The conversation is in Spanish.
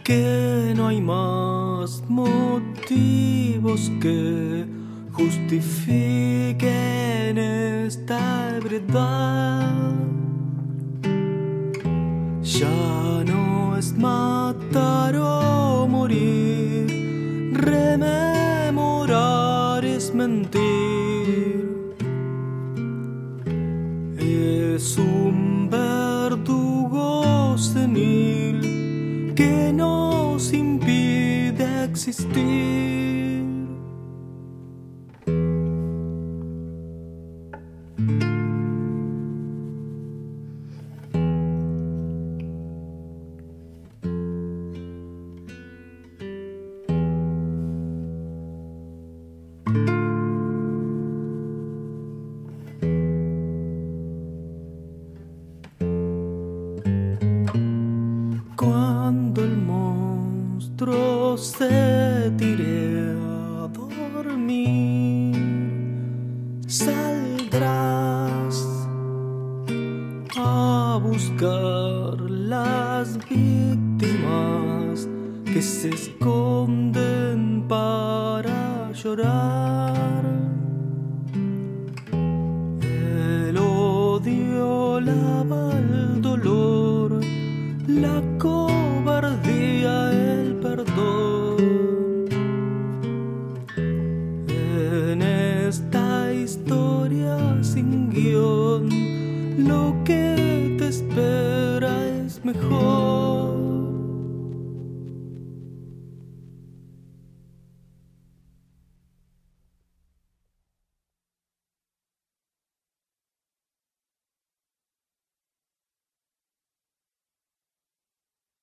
que no hay más motivos que justifiquen esta ebriedad. Ya no es matar o morir, rememorar es mentir. Es un verdugo senil que nos impide existir. Cuando el monstruo se tire a dormir, saldrás a buscar las víctimas que se esconden para llorar.